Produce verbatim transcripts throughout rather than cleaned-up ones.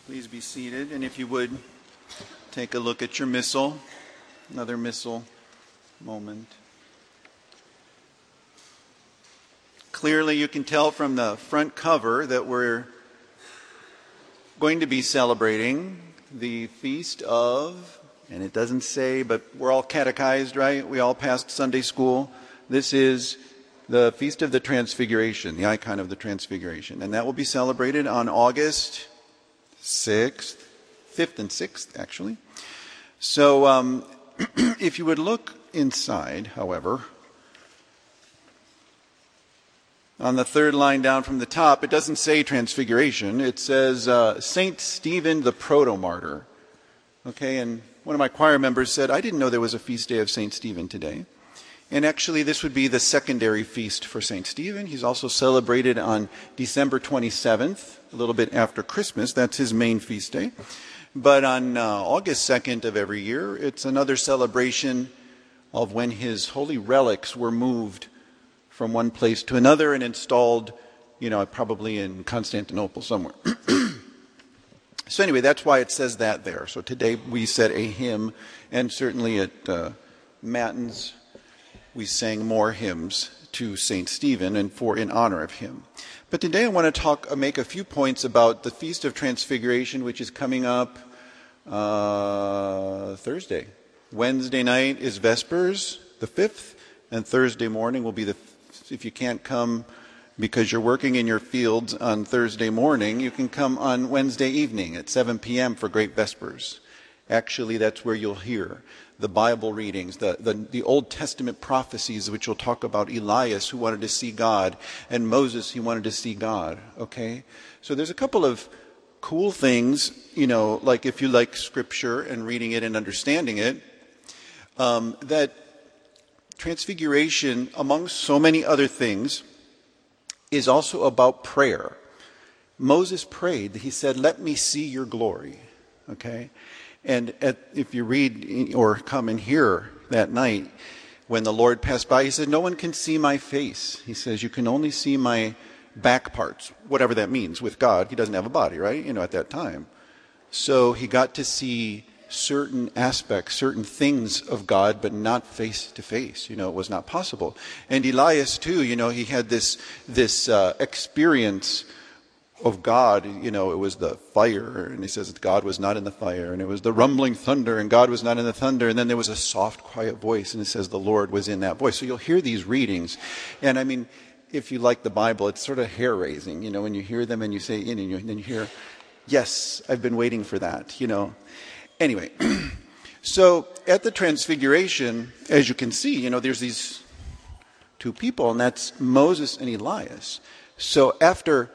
Please be seated, and if you would, take a look at your missal, another missal moment. Clearly, you can tell from the front cover that we're going to be celebrating the feast of, and it doesn't say, but we're all catechized, right? We all passed Sunday school. This is the Feast of the Transfiguration, the icon of the Transfiguration, and that will be celebrated on August sixth, fifth and sixth, actually. So um, if you would look inside, however, on the third line down from the top, it doesn't say Transfiguration. It says uh, Saint Stephen the Proto-Martyr. Okay, and one of my choir members said, I didn't know there was a feast day of Saint Stephen today. And actually, this would be the secondary feast for Saint Stephen. He's also celebrated on December twenty-seventh, a little bit after Christmas. That's his main feast day. But on uh, August second of every year, it's another celebration of when his holy relics were moved from one place to another and installed, you know, probably in Constantinople somewhere. So anyway, that's why it says that there. So today we said a hymn, and certainly at uh, Matins we sang more hymns to Saint Stephen and for in honor of him. But today I want to talk, uh, make a few points about the Feast of Transfiguration, which is coming up uh, Thursday. Wednesday night is Vespers, the fifth, and Thursday morning will be the, if you can't come because you're working in your fields on Thursday morning, you can come on Wednesday evening at seven p.m. for Great Vespers. Actually, that's where you'll hear the Bible readings, the, the, the Old Testament prophecies, which will talk about Elias, who wanted to see God, and Moses, who wanted to see God, okay? So there's a couple of cool things, you know, like if you like Scripture and reading it and understanding it, um, that Transfiguration, among so many other things, is also about prayer. Moses prayed, he said, let me see your glory, okay? And at, if you read or come and hear that night, when the Lord passed by, he said, no one can see my face. He says, you can only see my back parts, whatever that means with God. He doesn't have a body, right? You know, at that time. So he got to see certain aspects, certain things of God, but not face to face. You know, it was not possible. And Elias too, you know, he had this, this uh, experience of God. You know, it was the fire, and he says that God was not in the fire, and it was the rumbling thunder, and God was not in the thunder, and then there was a soft, quiet voice, and it says the Lord was in that voice. So you'll hear these readings, and I mean, if you like the Bible, it's sort of hair-raising, you know, when you hear them and you say, and you, and then you hear, yes, I've been waiting for that, you know. Anyway, so at the Transfiguration, as you can see, you know, there's these two people, and that's Moses and Elias. So after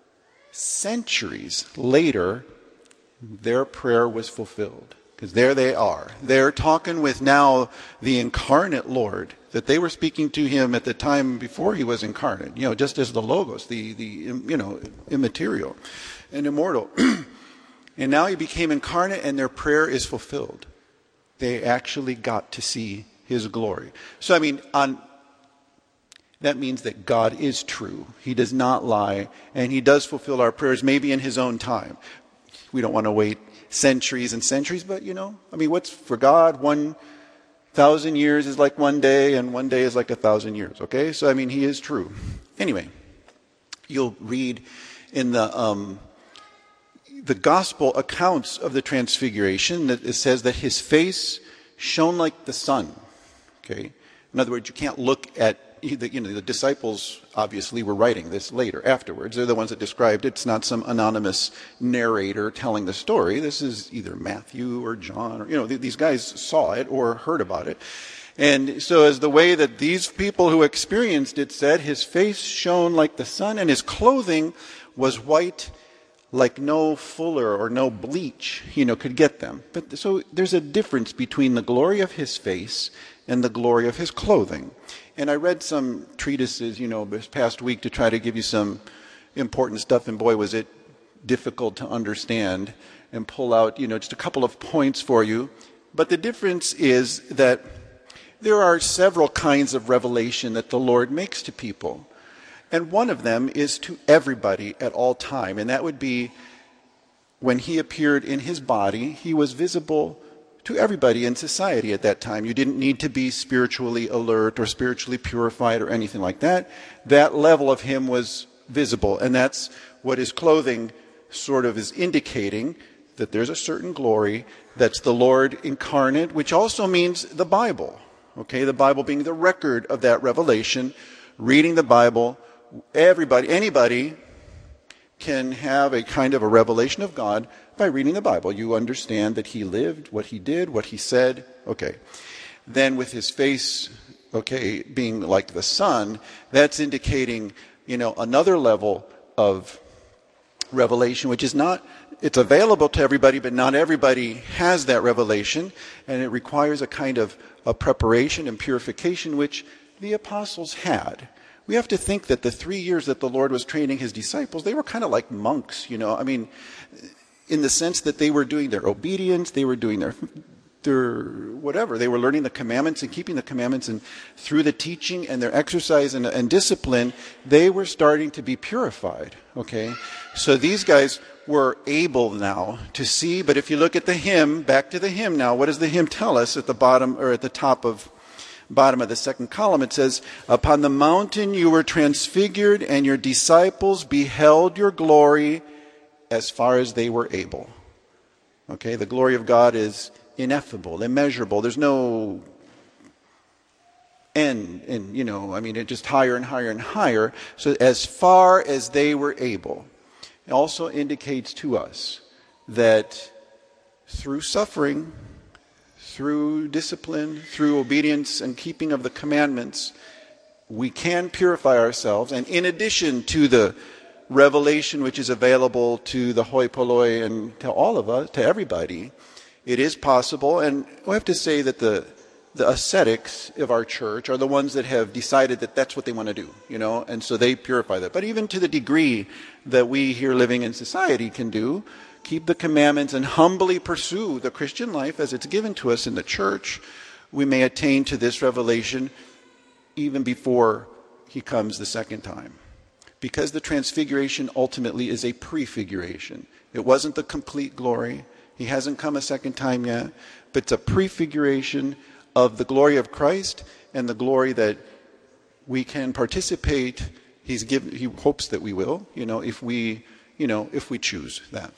centuries later, their prayer was fulfilled. Because there they are. They're talking with now the incarnate Lord, that they were speaking to him at the time before he was incarnate, you know, just as the Logos, the, the you know, immaterial and immortal. And now he became incarnate, and their prayer is fulfilled. They actually got to see his glory. So, I mean, on that means that God is true. He does not lie, and he does fulfill our prayers, maybe in his own time. We don't want to wait centuries and centuries, but, you know, I mean, what's for God, one thousand years is like one day, and one day is like a thousand years, okay? So, I mean, he is true. Anyway, you'll read in the um, the gospel accounts of the Transfiguration that it says that his face shone like the sun, okay? In other words, you can't look at The, you know, the disciples obviously were writing this later, afterwards. They're the ones that described it. It's not some anonymous narrator telling the story. This is either Matthew or John, or, you know, th- these guys saw it or heard about it. And so as the way that these people who experienced it said, his face shone like the sun, and his clothing was white like no fuller or no bleach, you know, could get them. But so there's a difference between the glory of his face and the glory of his clothing. And I read some treatises, you know, this past week to try to give you some important stuff, and boy, was it difficult to understand and pull out, you know, just a couple of points for you. But the difference is that there are several kinds of revelation that the Lord makes to people. And one of them is to everybody at all time, and that would be when he appeared in his body, he was visible to everybody in society at that time. You didn't need to be spiritually alert or spiritually purified or anything like that. That level of him was visible, and that's what his clothing sort of is indicating, that there's a certain glory that's the Lord incarnate, which also means the Bible. Okay, the Bible being the record of that revelation. Reading the Bible, everybody, anybody can have a kind of a revelation of God by reading the Bible. You understand that he lived, what he did, what he said. Okay. Then with his face, okay, being like the sun, that's indicating, you know, another level of revelation, which is not, it's available to everybody, but not everybody has that revelation, and it requires a kind of a preparation and purification, which the apostles had. We have to think that the three years that the Lord was training his disciples, they were kind of like monks, you know. I mean, in the sense that they were doing their obedience, they were doing their, their whatever. They were learning the commandments and keeping the commandments, and through the teaching and their exercise and, and discipline, they were starting to be purified, okay. So these guys were able now to see, but if you look at the hymn, back to the hymn now, what does the hymn tell us at the bottom, or at the top of bottom of the second column? It says, upon the mountain you were transfigured, and your disciples beheld your glory as far as they were able. Okay, the glory of God is ineffable, immeasurable. There's no end, and you know, I mean, it just higher and higher and higher. So as far as they were able. It also indicates to us that through suffering, through discipline, through obedience and keeping of the commandments, we can purify ourselves. And in addition to the revelation which is available to the hoi polloi and to all of us, to everybody, it is possible. And we have to say that the the ascetics of our church are the ones that have decided that that's what they want to do, you know, and so they purify that. But even to the degree that we here living in society can do, keep the commandments and humbly pursue the Christian life as it's given to us in the church, we may attain to this revelation even before he comes the second time. Because the transfiguration ultimately is a prefiguration. It wasn't the complete glory. He hasn't come a second time yet, but it's a prefiguration of the glory of Christ and the glory that we can participate. He's given, he hopes that we will, you know, if we, you know, if we choose that.